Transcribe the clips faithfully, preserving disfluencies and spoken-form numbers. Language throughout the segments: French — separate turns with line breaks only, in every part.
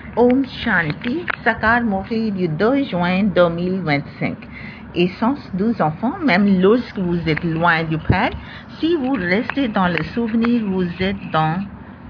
Om Shanti, Sakar Mouri du deux juin deux mille vingt-cinq. Essence douze enfants, même lorsque vous êtes loin du Père, si vous restez dans le souvenir, vous êtes dans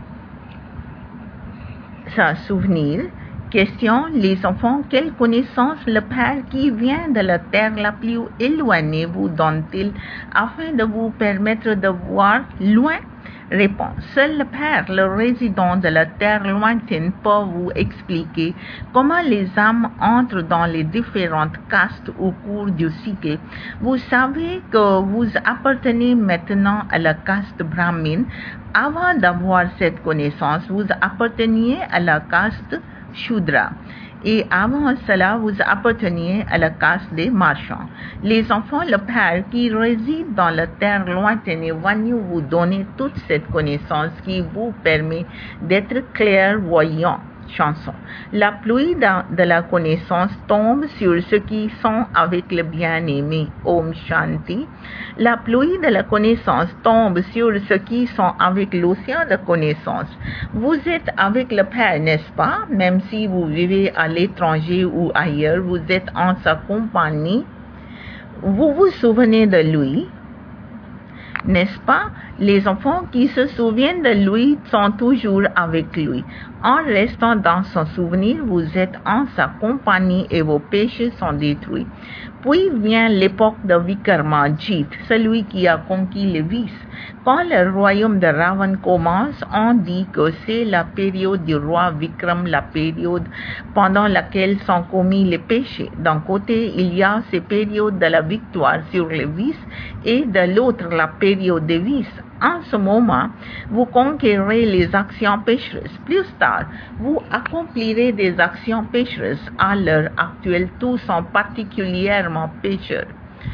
sa souvenir. Question, les enfants, quelle connaissance le Père qui vient de la terre la plus éloignée vous donne-t-il afin de vous permettre de voir loin? Réponse, seul le Père, le résident de la terre lointaine, peut vous expliquer comment les âmes entrent dans les différentes castes au cours du cycle. Vous savez que vous appartenez maintenant à la caste brahmine. Avant d'avoir cette connaissance, vous apparteniez à la caste Shudra. Et avant cela, vous apparteniez à la caste des marchands. Les enfants, le Père qui réside dans la terre lointaine est venu vous donner toute cette connaissance qui vous permet d'être clairvoyant. Chanson. La pluie de la connaissance tombe sur ceux qui sont avec le bien-aimé. Om Shanti. La pluie de la connaissance tombe sur ceux qui sont avec l'océan de connaissance. Vous êtes avec le Père, n'est-ce pas? Même si vous vivez à l'étranger ou ailleurs, vous êtes en sa compagnie. Vous vous souvenez de lui, n'est-ce pas? Les enfants qui se souviennent de lui sont toujours avec lui. En restant dans son souvenir, vous êtes en sa compagnie et vos péchés sont détruits. Puis vient l'époque de Vikramadjit, celui qui a conquis le vice. Quand le royaume de Ravan commence, on dit que c'est la période du roi Vikram, la période pendant laquelle sont commis les péchés. D'un côté, il y a ces périodes de la victoire sur les vices et de l'autre, la période des vices. En ce moment, vous conquérez les actions pécheresses. Plus tard, vous accomplirez des actions pécheresses. À l'heure actuelle, tous sont particulièrement pécheurs.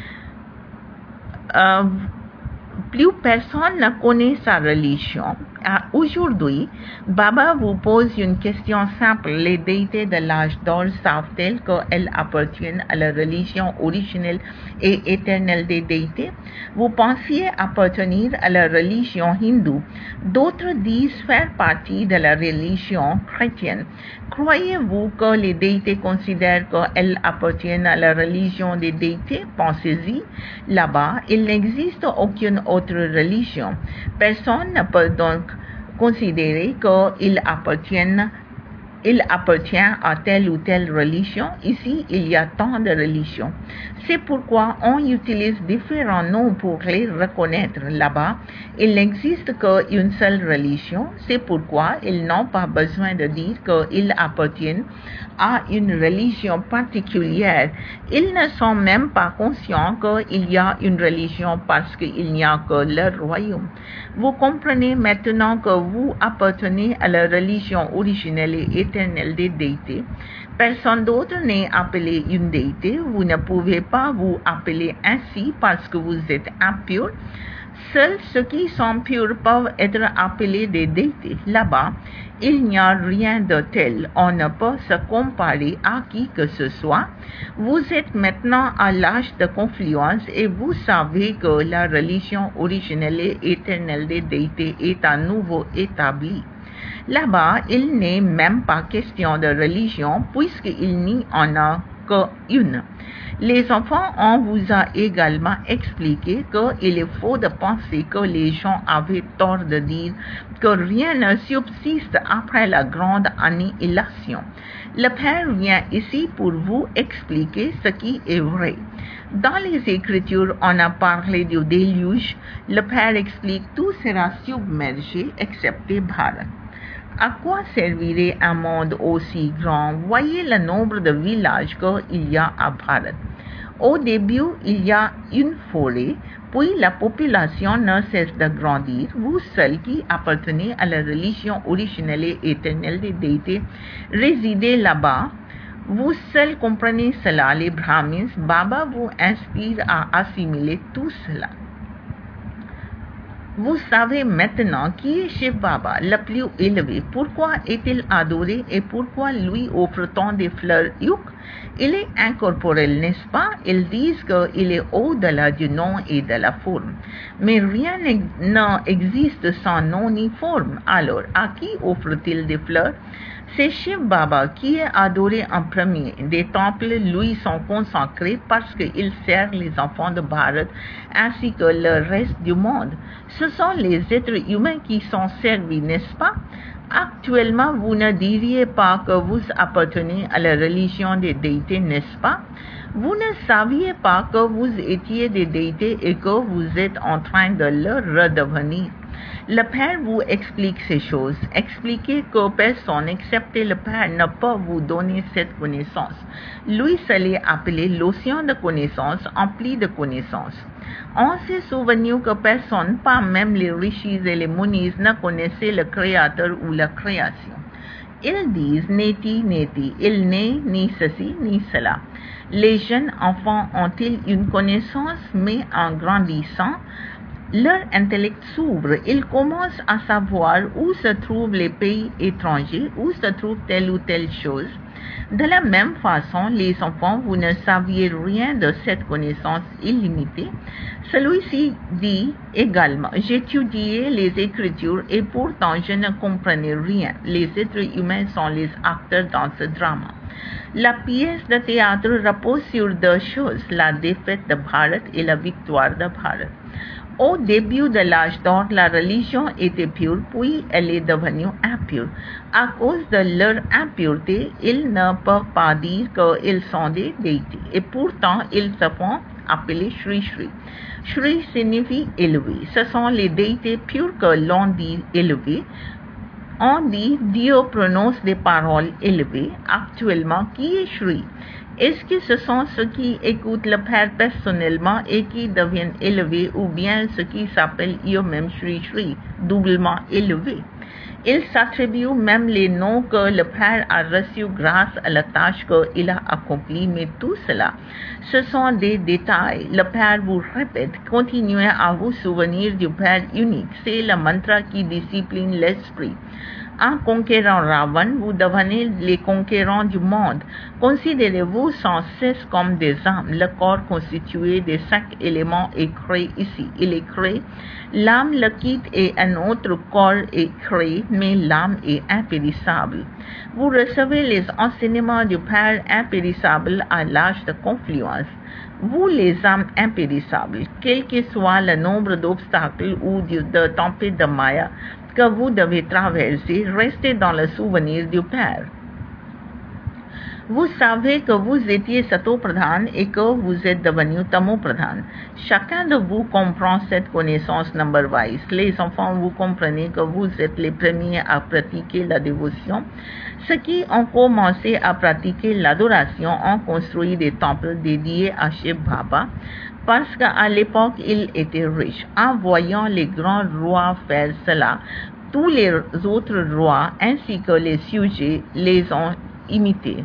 Euh, plus personne ne connaît sa religion. Aujourd'hui, Baba vous pose une question simple. Les déités de l'âge d'or savent-elles qu'elles appartiennent à la religion originelle et éternelle des déités? Vous pensiez appartenir à la religion hindoue. D'autres disent faire partie de la religion chrétienne. Croyez-vous que les déités considèrent qu'elles appartiennent à la religion des déités? Pensez-y. Là-bas, il n'existe aucune autre religion. Personne ne peut donc considérer qu'il appartienne, il appartient à telle ou telle religion. Ici, il y a tant de religions. C'est pourquoi on utilise différents noms pour les reconnaître. Là-bas, il n'existe qu'une seule religion. C'est pourquoi ils n'ont pas besoin de dire qu'ils appartiennent à une religion particulière. Ils ne sont même pas conscients qu'il y a une religion parce qu'il n'y a que leur royaume. Vous comprenez maintenant que vous appartenez à la religion originelle et éternelle des déités. Personne d'autre n'est appelé une déité. Vous ne pouvez pas vous appeler ainsi parce que vous êtes impur. Seuls ceux qui sont purs peuvent être appelés des déités. Là-bas, il n'y a rien de tel. On ne peut se comparer à qui que ce soit. Vous êtes maintenant à l'âge de confluence et vous savez que la religion originelle et éternelle des déités est à nouveau établie. Là-bas, il n'est même pas question de religion puisqu'il n'y en a qu'une. Les enfants, on vous a également expliqué qu'il est faux de penser que les gens avaient tort de dire que rien ne subsiste après la grande annihilation. Le Père vient ici pour vous expliquer ce qui est vrai. Dans les Écritures, on a parlé du déluge. Le Père explique tout sera submergé excepté Bharat. À quoi servirait un monde aussi grand? Voyez le nombre de villages qu'il y a à Bharat. Au début, il y a une forêt, puis la population ne cesse de grandir. Vous seuls qui appartenez à la religion originelle et éternelle des déités, résidez là-bas. Vous seuls comprenez cela, les Brahmins. Baba vous inspire à assimiler tout cela. Vous savez maintenant qui est Shiv Baba, le plus élevé. Pourquoi est-il adoré et pourquoi lui offre-t-on des fleurs yuk? Il est incorporel, n'est-ce pas? Ils disent qu'il est au-delà du nom et de la forme. Mais rien n'existe sans nom ni forme. Alors, à qui offre-t-il des fleurs? C'est Shiv Baba qui est adoré en premier. Des temples lui sont consacrés parce qu'il sert les enfants de Bharat ainsi que le reste du monde. Ce sont les êtres humains qui sont servis, n'est-ce pas? Actuellement, vous ne diriez pas que vous appartenez à la religion des déités, n'est-ce pas? Vous ne saviez pas que vous étiez des déités et que vous êtes en train de le redevenir. Le Père vous explique ces choses. Expliquez que personne, excepté le Père, ne peut vous donner cette connaissance. Lui seul est appelé l'océan de connaissance, empli de connaissances. On s'est souvenu que personne, pas même les rishis et les munis, ne connaissait le Créateur ou la création. Ils disent neti neti, il n'est ni ceci ni cela. Les jeunes enfants ont-ils une connaissance, mais en grandissant, leur intellect s'ouvre. Ils commencent à savoir où se trouvent les pays étrangers, où se trouve telle ou telle chose. De la même façon, les enfants, vous ne saviez rien de cette connaissance illimitée. Celui-ci dit également, j'étudiais les Écritures et pourtant je ne comprenais rien. Les êtres humains sont les acteurs dans ce drame. La pièce de théâtre repose sur deux choses, la défaite de Bharat et la victoire de Bharat. Au début de l'âge d'or, la religion était pure, puis elle est devenue impure. À cause de leur impureté, ils ne peuvent pas dire qu'ils sont des déités. Et pourtant, ils se font appeler Shri Shri. Shri signifie élevé. Ce sont les déités pures que l'on dit élevés. On dit Dieu prononce des paroles élevées. Actuellement, qui est Shri? Est-ce que ce sont ceux qui écoutent le Père personnellement et qui deviennent élevés ou bien ceux qui s'appellent eux-mêmes Shri Shri, doublement élevés? Ils s'attribuent même les noms que le Père a reçus grâce à la tâche qu'il a accomplie, mais tout cela, ce sont des détails. Le Père vous répète, continuez à vous souvenir du Père unique. C'est le mantra qui discipline l'esprit. En conquérant Ravan, vous devenez les conquérants du monde. Considérez-vous sans cesse comme des âmes. Le corps constitué des cinq éléments est créé ici. Il est créé. L'âme le quitte et un autre corps est créé, mais l'âme est impérissable. Vous recevez les enseignements du Père impérissable à l'âge de confluence. Vous, les âmes impérissables, quel que soit le nombre d'obstacles ou de tempêtes de Maya que vous devez traverser, restez dans le souvenir du Père. Vous savez que vous étiez Sato-Pradhan et que vous êtes devenu Tamo-Pradhan. Chacun de vous comprend cette connaissance number-wise. Les enfants, vous comprenez que vous êtes les premiers à pratiquer la dévotion. Ceux qui ont commencé à pratiquer l'adoration ont construit des temples dédiés à Shiv Baba parce qu'à l'époque, il était riche. En voyant les grands rois faire cela, tous les autres rois ainsi que les sujets les ont imités.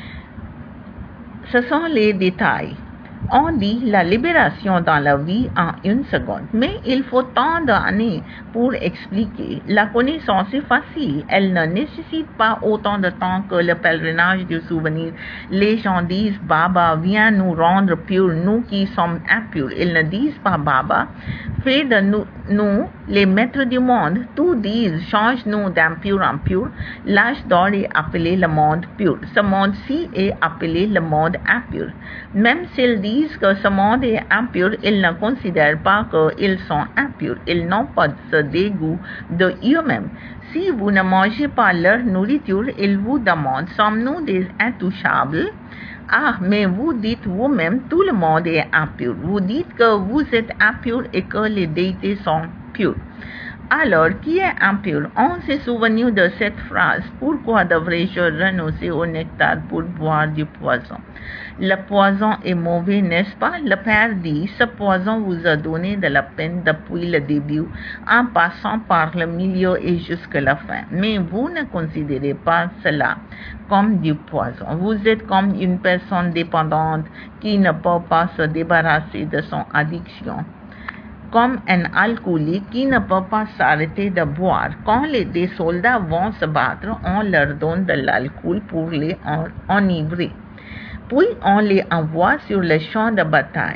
Ce sont les détails. On dit la libération dans la vie en une seconde, mais il faut tant d'années pour expliquer. La connaissance est facile, elle ne nécessite pas autant de temps que le pèlerinage du souvenir. Les gens disent Baba, viens nous rendre purs, nous qui sommes impurs. Ils ne disent pas Baba, fais de nous, nous les maîtres du monde. Tous disent change-nous d'impur en pur. L'âge d'or est appelé le monde pur. Ce monde-ci est appelé le monde impur. Même s'ils disent que ce monde est impur, ils ne considèrent pas qu'ils sont impurs. Ils n'ont pas ce dégoût de eux-mêmes. Si vous ne mangez pas leur nourriture, ils vous demandent, sommes-nous des intouchables? Ah, mais vous dites vous-même, tout le monde est impur. Vous dites que vous êtes impur et que les déités sont purs. Alors, qui est impur? On s'est souvenu de cette phrase. Pourquoi devrais-je renoncer au nectar pour boire du poison? Le poison est mauvais, n'est-ce pas? Le Père dit, ce poison vous a donné de la peine depuis le début, en passant par le milieu et jusqu'à la fin. Mais vous ne considérez pas cela comme du poison. Vous êtes comme une personne dépendante qui ne peut pas se débarrasser de son addiction. Comme un alcoolique qui ne peut pas s'arrêter de boire. Quand les, des soldats vont se battre, on leur donne de l'alcool pour les en, enivrer. Puis on les envoie sur le champ de bataille.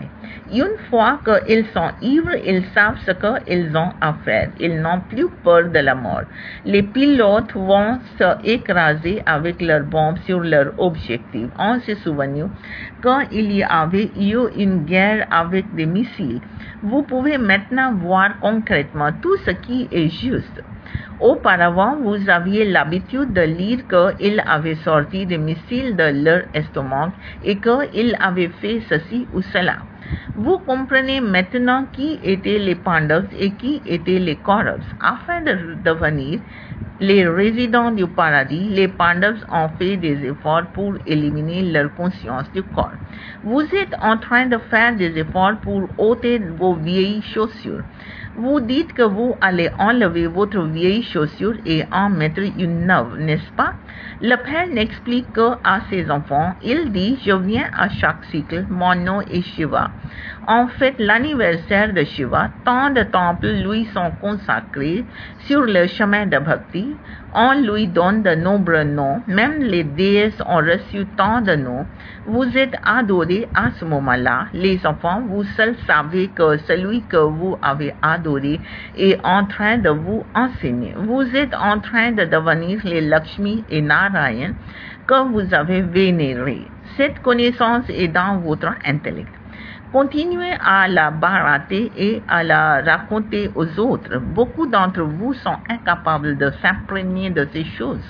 Une fois qu'ils sont ivres, ils savent ce qu'ils ont à faire. Ils n'ont plus peur de la mort. Les pilotes vont se écraser avec leurs bombes sur leur objectif. On se souvient quand il y avait eu une guerre avec des missiles. Vous pouvez maintenant voir concrètement tout ce qui est juste. Auparavant, vous aviez l'habitude de lire qu'ils avaient sorti des missiles de leur estomac et qu'ils avaient fait ceci ou cela. Vous comprenez maintenant qui étaient les Pandavas et qui étaient les Kauravas. Afin de devenir les résidents du paradis, les Pandavas ont fait des efforts pour éliminer leur conscience du corps. Vous êtes en train de faire des efforts pour ôter vos vieilles chaussures. Vous dites que vous allez enlever votre vieille chaussure et en mettre une neuve, n'est-ce pas? Le père n'explique qu'à ses enfants, il dit « Je viens à chaque cycle, mon nom est Shiva ». En fait, l'anniversaire de Shiva, tant de temples lui sont consacrés sur le chemin de Bhakti. On lui donne de nombreux noms, même les déesses ont reçu tant de noms. Vous êtes adorés à ce moment-là. Les enfants, vous seuls savez que celui que vous avez adoré est en train de vous enseigner. Vous êtes en train de devenir les Lakshmi et Narayan que vous avez vénérés. Cette connaissance est dans votre intellect. Continuez à la barater et à la raconter aux autres. Beaucoup d'entre vous sont incapables de s'imprégner de ces choses.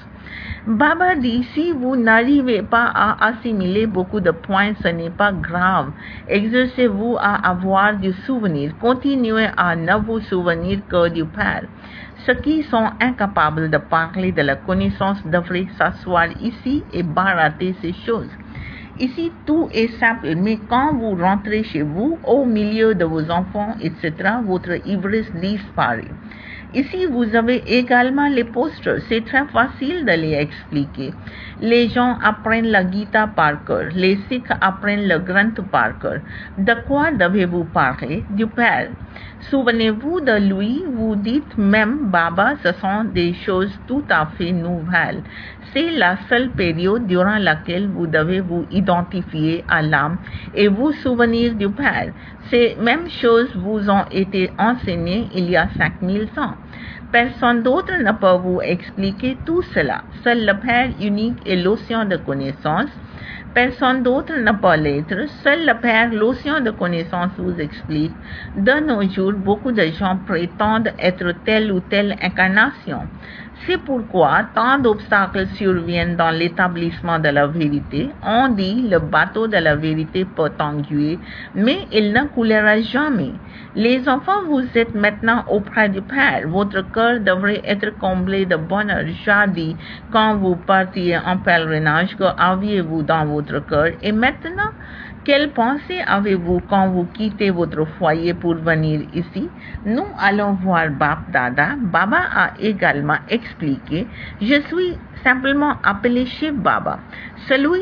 Baba dit, si vous n'arrivez pas à assimiler beaucoup de points, ce n'est pas grave. Exercez-vous à avoir du souvenir. Continuez à ne vous souvenir que du Père. Ceux qui sont incapables de parler de la connaissance devraient s'asseoir ici et barater ces choses. Ici, tout est simple, mais quand vous rentrez chez vous, au milieu de vos enfants, et cetera, votre ivresse disparaît. Ici, vous avez également les posters. C'est très facile de les expliquer. Les gens apprennent la Gita par cœur. Les Sikhs apprennent le Granth par cœur. De quoi devez-vous parler? Du Père. Souvenez-vous de lui, vous dites même Baba, ce sont des choses tout à fait nouvelles. C'est la seule période durant laquelle vous devez vous identifier à l'âme et vous souvenir du Père. Ces mêmes choses vous ont été enseignées il y a cinq mille ans. Personne d'autre ne peut vous expliquer tout cela. Seul le Père unique est l'océan de connaissance. Personne d'autre ne peut l'être. Seul le Père, l'océan de connaissance, vous explique. De nos jours, beaucoup de gens prétendent être telle ou telle incarnation. C'est pourquoi tant d'obstacles surviennent dans l'établissement de la vérité. On dit le bateau de la vérité peut enguer, mais il ne coulera jamais. Les enfants, vous êtes maintenant auprès du Père. Votre cœur devrait être comblé de bonheur. J'ai dit, quand vous partiez en pèlerinage, que aviez-vous dans votre cœur? Et maintenant, quelle pensée avez-vous quand vous quittez votre foyer pour venir ici? Nous allons voir Bap Dada. Baba a également expliqué, je suis simplement appelé Shiv Baba. Celui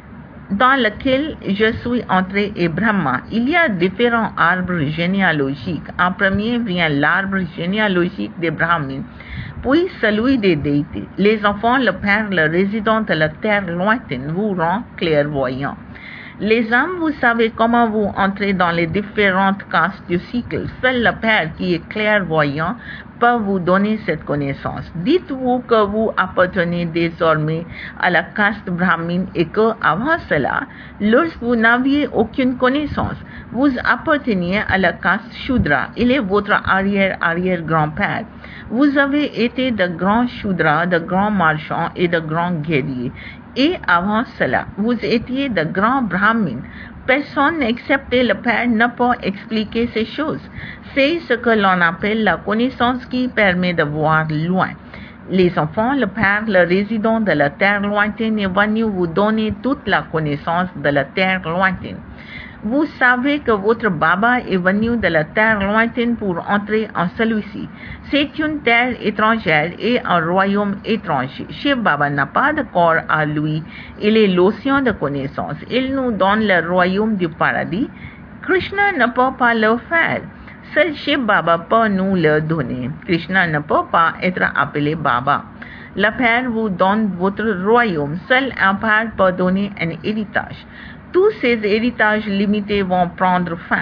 dans lequel je suis entré est Brahma. Il y a différents arbres généalogiques. En premier vient l'arbre généalogique des Brahmins, puis celui des déités. Les enfants, le Père, le résident de la terre lointaine, vous rend clairvoyant. Les âmes, vous savez comment vous entrez dans les différentes castes du cycle. Seul le Père qui est clairvoyant peut vous donner cette connaissance. Dites-vous que vous appartenez désormais à la caste brahmine et que, avant cela, lorsque vous n'aviez aucune connaissance, vous apparteniez à la caste Shudra. Il est votre arrière-arrière-grand-père. Vous avez été de grands Shudras, de grands marchands et de grands guerriers. Et avant cela, vous étiez de grands brahmines. Personne excepté le Père ne peut expliquer ces choses. C'est ce que l'on appelle la connaissance qui permet de voir loin. Les enfants, le Père, le résident de la terre lointaine est venu vous donner toute la connaissance de la terre lointaine. Vous savez que votre Baba est venu de la terre lointaine pour entrer en celui-ci. C'est une terre étrangère et un royaume étranger. Shiv Baba n'a pas de corps à lui. Il est l'océan de connaissance. Il nous donne le royaume du paradis. Krishna ne peut pas le faire. Seul Shiv Baba peut nous le donner. Krishna ne peut pas être appelé Baba. Le Père vous donne votre royaume. Seul un Père peut donner un héritage. Tous ces héritages limités vont prendre fin.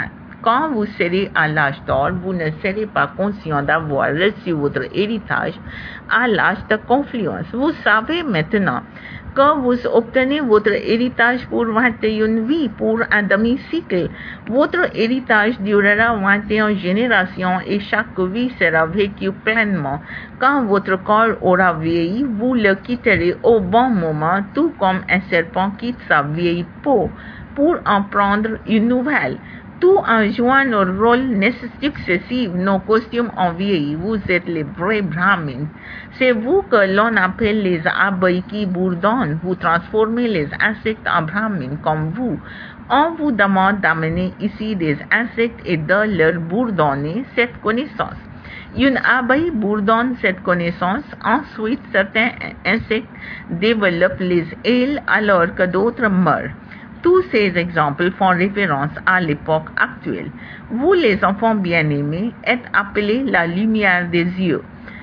Quand vous serez à l'âge d'or, vous ne serez pas conscient d'avoir reçu votre héritage à l'âge de confluence. Vous savez maintenant que vous obtenez votre héritage pour vingt et une vies, pour un demi-cycle. Votre héritage durera vingt et une générations et chaque vie sera vécue pleinement. Quand votre corps aura vieilli, vous le quitterez au bon moment, tout comme un serpent quitte sa vieille peau pour en prendre une nouvelle. Tout en jouant nos rôles successifs, nos costumes ont vieilli. Vous êtes les vrais brahmins. C'est vous que l'on appelle les abeilles qui bourdonnent. Vous transformez les insectes en brahmins comme vous. On vous demande d'amener ici des insectes et de leur bourdonner cette connaissance. Une abeille bourdonne cette connaissance. Ensuite, certains insectes développent les ailes alors que d'autres meurent. Tous ces exemples font référence à l'époque actuelle. Vous, les enfants bien-aimés, êtes appelés la lumière des yeux.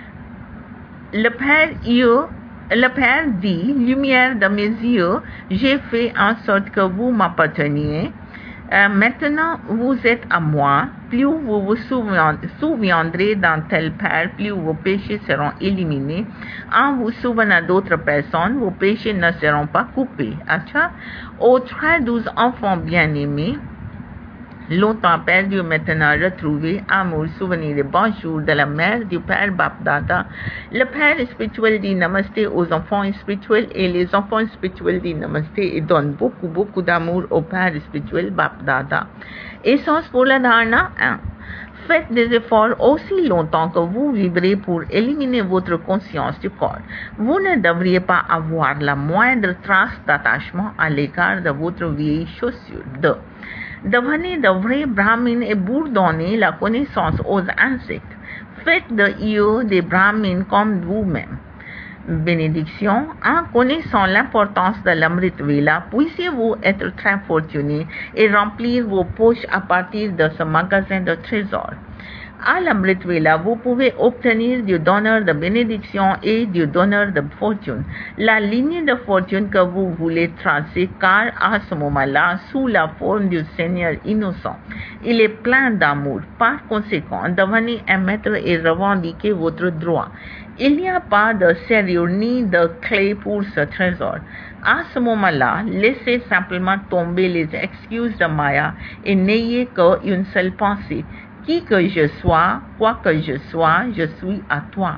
Le Père, yeux, le Père dit, lumière de mes yeux, j'ai fait en sorte que vous m'apparteniez. Euh, maintenant, vous êtes à moi. Plus vous vous souviendrez d'un tel Père, plus vos péchés seront éliminés. En vous souvenant d'autres personnes, vos péchés ne seront pas coupés. Acha, aux très douze enfants bien-aimés, longtemps perdus, maintenant retrouvés, amour, souvenir et bonjour de la mère du Père Bapdada. Le Père spirituel dit Namasté aux enfants spirituels et les enfants spirituels disent Namasté et donnent beaucoup, beaucoup d'amour au Père spirituel Bapdada. Essence pour la dharana un. Faites des efforts aussi longtemps que vous vivrez pour éliminer votre conscience du corps. Vous ne devriez pas avoir la moindre trace d'attachement à l'égard de votre vieille chaussure. deux. Devenez de vrais brahmins et bourdonnez la connaissance aux insectes. Faites de eux des brahmins comme vous-même. Bénédiction, en connaissant l'importance de l'Amrit Vela, puissiez-vous être très fortuné et remplir vos poches à partir de ce magasin de trésors. À l'Amrit Vela, vous pouvez obtenir du donneur de bénédiction et du donneur de fortune la ligne de fortune que vous voulez tracer, car à ce moment-là, sous la forme du Seigneur innocent, il est plein d'amour. Par conséquent, devenez un maître et revendiquez votre droit. Il n'y a pas de serrure ni de clé pour ce trésor. À ce moment-là, laissez simplement tomber les excuses de Maya et n'ayez qu'une seule pensée. Qui que je sois, quoi que je sois, je suis à toi.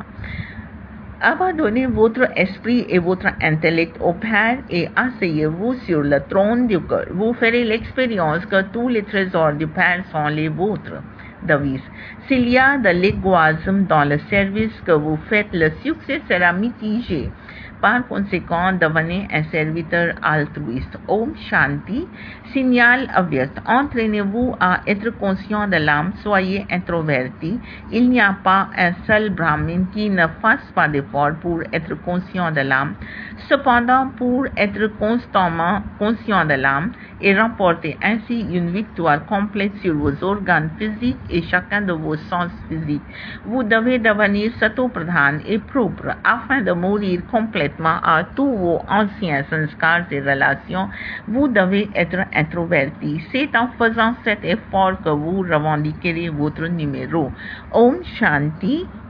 Abandonnez votre esprit et votre intellect au Père et asseyez-vous sur le trône du cœur. Vous ferez l'expérience que tous les trésors du Père sont les vôtres. Devise. S'il y a de l'égoïsme dans le service que vous faites, le succès sera mitigé. Par conséquent, devenez un serviteur altruiste. Om Shanti. Signal avyakt. Entraînez-vous à être conscient de l'âme. Soyez introverti. Il n'y a pas un seul brahmin qui ne fasse pas d'effort pour être conscient de l'âme. Cependant, pour être constamment conscient de l'âme et remporter ainsi une victoire complète sur vos organes physiques et chacun de vos sens physiques, vous devez devenir sato-pradhan et propre afin de mourir complètement à tous vos anciens sanskars et relations. Vous devez être introverti. C'est en faisant cet effort que vous revendiquerez votre numéro. Om Shanti.